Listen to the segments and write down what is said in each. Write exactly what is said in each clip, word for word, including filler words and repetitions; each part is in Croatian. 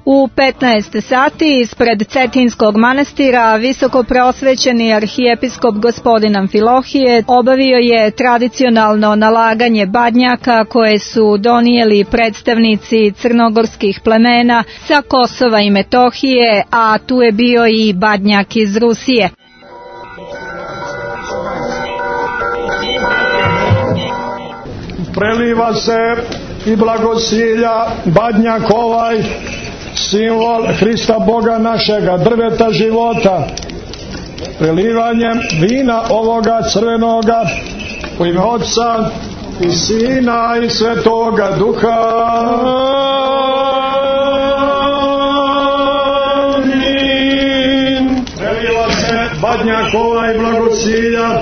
U petnaest sati ispred Cetinskog manastira visokoprosvećeni arhijepiskop gospodin Amfilohije obavio je tradicionalno nalaganje badnjaka koje su donijeli predstavnici crnogorskih plemena sa Kosova i Metohije, a tu je bio i badnjak iz Rusije. Preliva se i blagosilja badnjak ovaj, simbol Hrista Boga našega, drveta života. Prelivanjem vina ovoga crvenoga u ime Otca i Sina i Svetoga Duha. Amin. Preliva se badnjak ovaj blagosilja,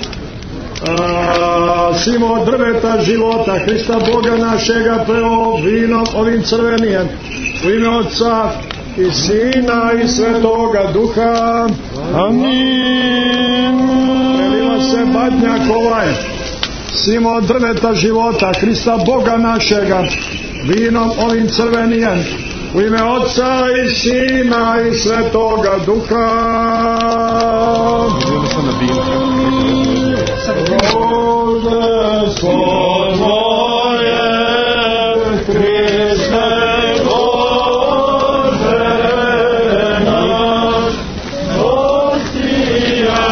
simbol drveta života Hrista Boga našega, preo vinom ovim crvenijem u ime Otca i Sina i Svetoga Duha. Amin. Preliva se badnjak ovaj, simbol drveta života Hrista Boga našega, vinom ovim crvenijem u ime Otca i Sina i Svetoga Duha. Rože svo tvoje, Hriste Bože naš, ostija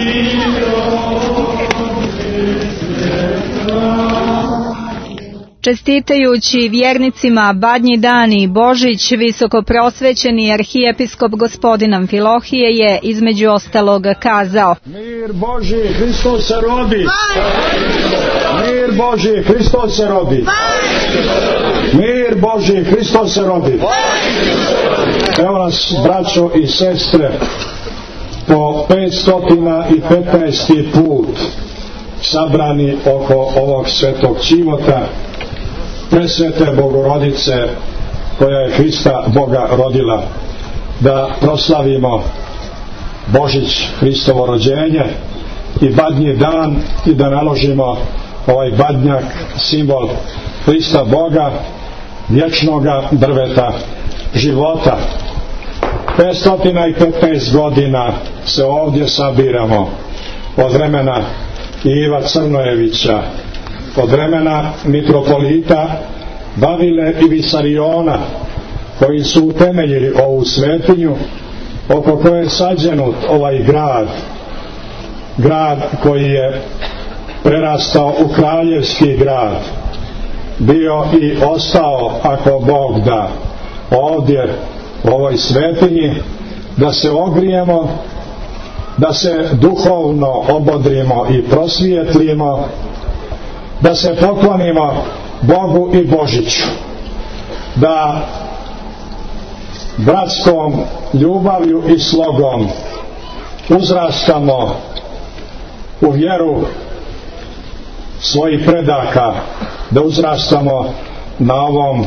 mirom i sveta. Čestitajući vjernicima Badnji dan i Božić, visokoprosvećeni arhijepiskop gospodin Amfilohije je između ostalog kazao: Mir Božji, Hristos se rodi. Mir Božji, Hristos se rodi. Mir Božji, Hristos se rodi. Evo nas, braćo i sestre, po petsto petnaesti put sabrani oko ovog svetog čivota presvete Bogorodice koja je Hrista Boga rodila, da proslavimo Božić, Hristovo rođenje i badnji dan i da naložimo ovaj badnjak, simbol Hrista Boga, vječnoga drveta života. petsto petnaest godina se ovdje sabiramo, od vremena Iva Crnojevića, od vremena mitropolita Bavile i Visariona, koji su utemeljili ovu svetinju oko koje je sađenut ovaj grad, grad koji je prerastao u kraljevski grad, bio i ostao, ako Bog da, ovdje u ovoj svetinji, da se ogrijemo, da se duhovno obodrimo i prosvijetlimo, da se poklonimo Bogu i Božiću, da bratskom ljubavlju i slogom uzrastamo u vjeru svojih predaka, da uzrastamo na ovom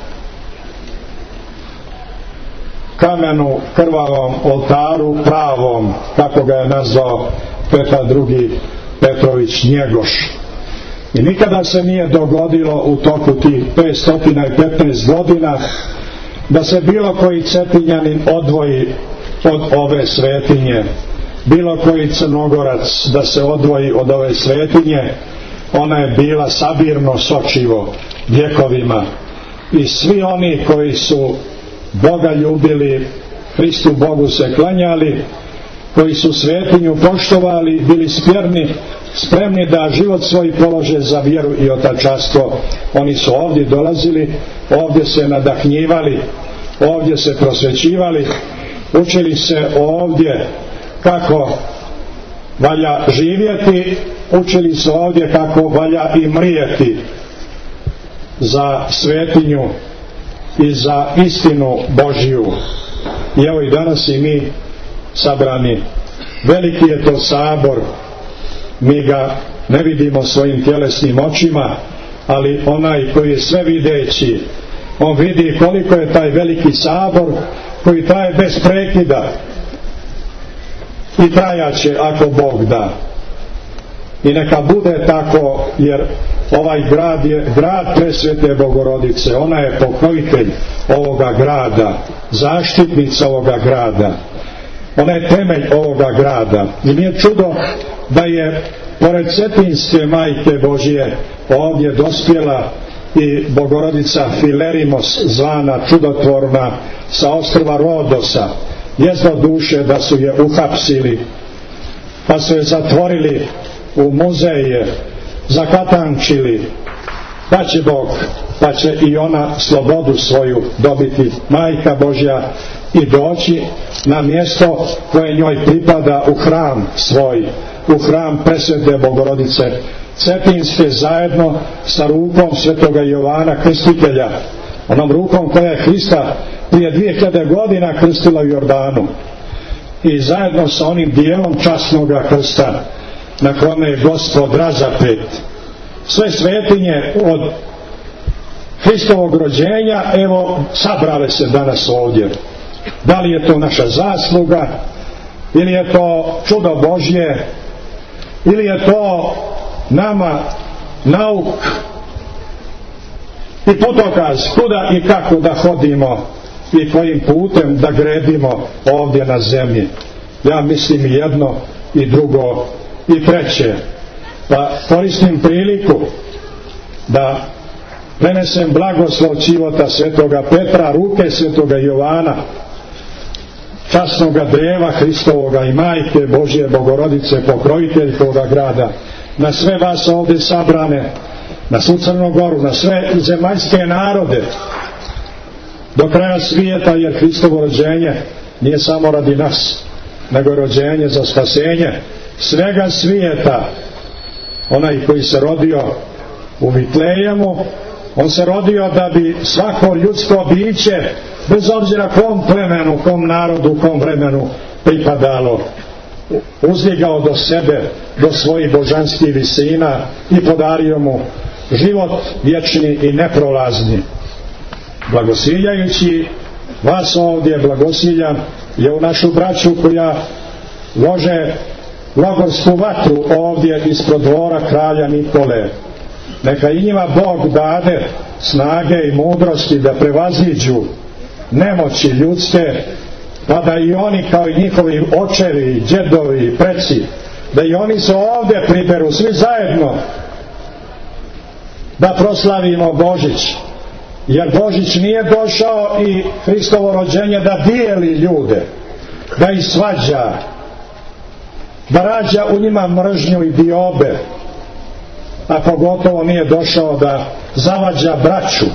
kamenu krvavom oltaru pravom, kako ga je nazvao Petar drugi Petrović Njegoš. I nikada se nije dogodilo u toku tih petsto petnaest godina da se bilo koji Cetinjanin odvoji od ove svetinje, bilo koji Crnogorac da se odvoji od ove svetinje. Ona je bila sabirno sočivo vjekovima i svi oni koji su Boga ljubili, Hristu Bogu se klanjali, koji su svetinju poštovali, bili spjerni, spremni da život svoj polože za vjeru i otačastvo. Oni su ovdje dolazili, ovdje se nadahnjivali, ovdje se prosvećivali, učili se ovdje kako valja živjeti, učili se ovdje kako valja i mrijeti za svetinju i za istinu Božju. I evo i danas i mi sabrani, veliki je to sabor, mi ga ne vidimo svojim tjelesnim očima, ali onaj koji je sve videći, on vidi koliko je taj veliki sabor koji traje bez prekida i trajaće ako Bog da. I neka bude tako, jer ovaj grad je grad presvete Bogorodice, ona je pokrovitelj ovoga grada, zaštitnica ovoga grada, ona je temelj ovoga grada. I nije čudo da je pored Cetinske Majke Božije ovdje dospjela i Bogorodica Filerimos, zvana čudotvorna, sa ostrva Rodosa. Jezdo duše da su je uhapsili, pa su je zatvorili u muzeje, zakatančili, pa će Bog, pa će i ona slobodu svoju dobiti, Majka Božja, i doći na mjesto koje njoj pripada, u hram svoj, u hram presvete Bogorodice Cetinske, zajedno sa rukom svetoga Jovana Krstitelja, onom rukom koja je Hrista prije dvije hiljade godina krstila u Jordanu, i zajedno sa onim dijelom časnoga krsta na kome je Gospod razapet. Sve svetinje od Hristovog rođenja, evo, sabrale se danas ovdje. Da li je to naša zasluga, ili je to čudo Božje, ili je to nama nauk i putokaz kuda i kako da hodimo i kojim putem da gredimo ovdje na zemlji. Ja mislim i jedno i drugo i treće. Pa koristim priliku da prenesem blagoslov čivota svetoga Petra, ruke svetoga Jovana, časnoga dreva Hristovoga i Majke Božje Bogorodice, pokroviteljkoga grada, na sve vas ovdje sabrane, na svu Crnu Goru, na sve zemaljske narode, do kraja svijeta, jer Hristovo rođenje nije samo radi nas, nego je rođenje za spasenje svega svijeta. Onaj koji se rodio u Vitlejemu, on se rodio da bi svako ljudsko biće, bez obzira kom plemenu, kom narodu, kom vremenu pripadalo, uzdigao do sebe, do svojih božanskih visina i podario mu život vječni i neprolazni. Blagosiljajući vas ovdje, blagosiljam je u našu braću koja lože logorsku vatru ovdje ispred dvora kralja Nikole. Neka i njima Bog dade snage i mudrosti da prevaziđu nemoći ljudske, pa da i oni kao i njihovi očevi, djedovi i preci, da i oni se ovdje priberu svi zajedno da proslavimo Božić. Jer Božić nije došao i Hristovo rođenje da dijeli ljude, da ih svađa, da rađa u njima mržnju i diobe, a pogotovo nije došao da zavađa braću.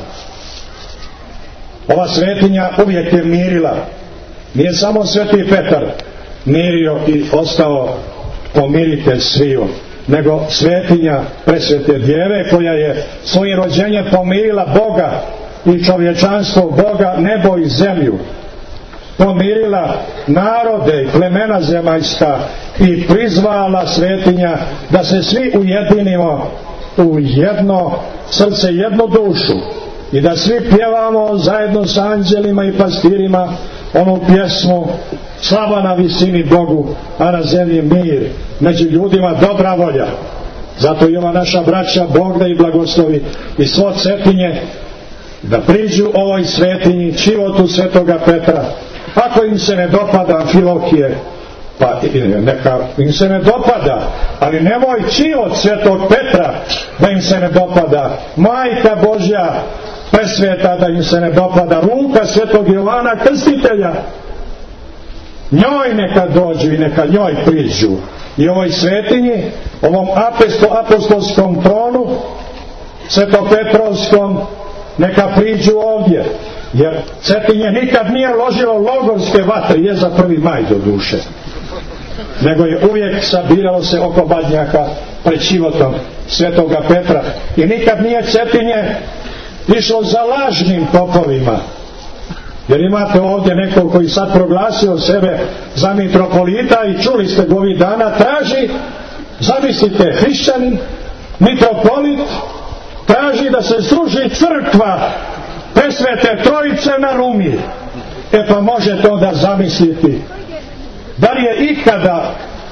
Ova svetinja uvijek je mirila. Nije samo sveti Petar mirio i ostao pomiritelj sviju, nego svetinja presvete Djeve koja je svojim rođenjem pomirila Boga i čovječanstvo, Boga, nebo i zemlju, pomirila narode i plemena zemaljska i prizvala svetinja da se svi ujedinimo u jedno srce, jednu dušu, i da svi pjevamo zajedno s anđelima i pastirima onu pjesmu slava na visini Bogu, a na zemlji mir, među ljudima dobra volja. Zato i ova naša braća Bog da i blagoslovi i svo Cetinje da priđu ovoj svetinji, životu svetoga Petra. Ako im se ne dopada Amfilohije, pa neka im se ne dopada, ali nemoj čivot svetog Petra da im se ne dopada, Majka Božja presveta da im se ne dopada, ruka svetog Jovana Krstitelja, njoj neka dođu i neka njoj priđu. I ovoj svetinji, ovom apostolskom tronu svetopetrovskom, neka priđu ovdje, jer Cetinje nikad nije ložilo logorske vatre, je za prvi maj do duše, nego je uvijek sabiralo se oko badnjaka pred životom svetoga Petra, i nikad nije Cetinje išlo za lažnim popovima. Jer imate ovdje nekog koji sad proglasio sebe za mitropolita i čuli ste ga ovih dana, traži, zamislite, hrišćanin, mitropolit, traži da se sruši crkva presvete Trojice na Rumi. E pa možete onda zamisliti, da li je ikada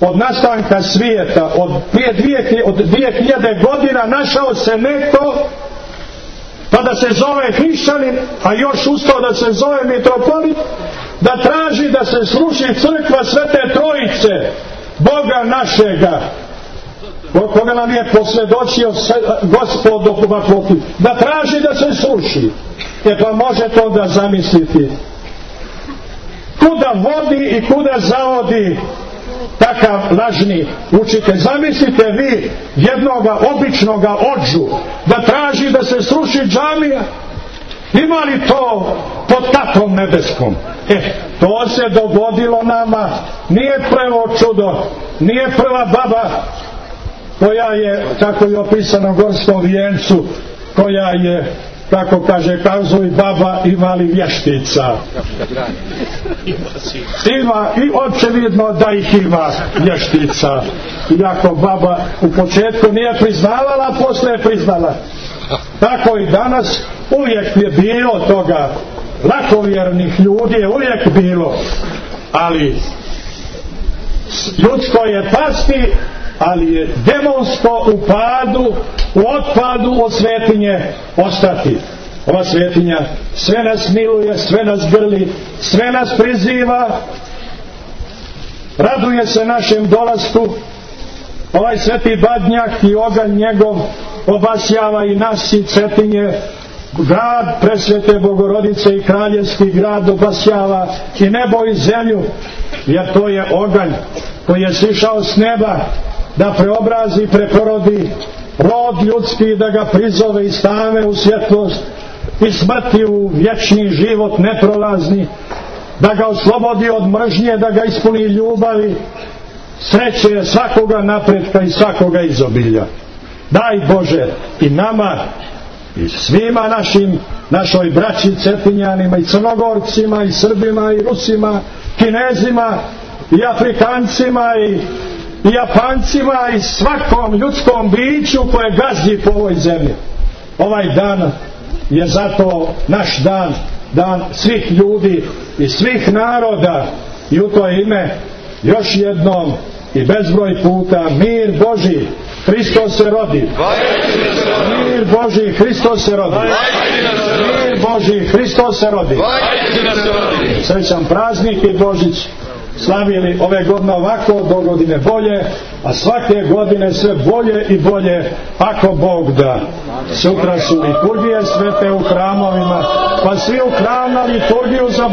od nastanka svijeta, od prije dvije, od dvije hiljade godina našao se neko, pa da se zove hrišćanin, a još ustao da se zove mitropolit, da traži da se sruši crkva Svete Trojice, Boga našega, koga nam je posvjedočio Gospod Dokumatloti, da traži da se sruši. E pa možete onda zamisliti kuda vodi i kuda zavodi takav lažni učitelj. Zamislite vi jednoga običnoga odžu da traži da se sruši džamija. Ima li to pod tatom nebeskom? E, to se dogodilo nama. Nije prvo čudo, nije prva baba koja je, tako je opisano u Gorskom vijencu, koja je, kako kaže kazuj, baba imali vještica. Ima i očevidno da ih ima vještica. Iako baba u početku nije priznavala, a posle je priznala. Tako i danas uvijek je bilo toga, lakovjernih ljudi je uvijek bilo, ali ljudsko je pasti, ali je demonsko u padu, u otpadu od svetinje ostati. Ova svetinja sve nas miluje, sve nas grli, sve nas priziva, raduje se našem dolasku. Ovaj sveti Badnjak i oganj njegov obasjava i nas i Cetinje, grad presvete Bogorodice i kraljevski grad obasjava i nebo i zemlju, jer to je oganj koji je sišao s neba da preobrazi i preporodi rod ljudski, da ga prizove i stave u svjetlost i smrti u vječni život neprolazni, da ga oslobodi od mržnje, da ga ispuni ljubavi, sreće svakoga napretka i svakoga izobilja. Daj Bože i nama i svima našim, našoj braći Cetinjanima i Crnogorcima i Srbima i Rusima, Kinezima i Afrikancima i, i Japancima i svakom ljudskom biću koje gazdi po ovoj zemlji. Ovaj dan je zato naš dan, dan svih ljudi i svih naroda, i u to ime još jednom i bezbroj puta mir Božji, Hristos se rodi. Mir Božji, Hristos se rodi. Mir Božji, Hristos se rodi. Srećan praznik i Božić slavili ove godine ovako, do godine bolje, a svake godine sve bolje i bolje, ako Bog da. Sutra su liturgije svete u hramovima, pa svi u hram na liturgiju za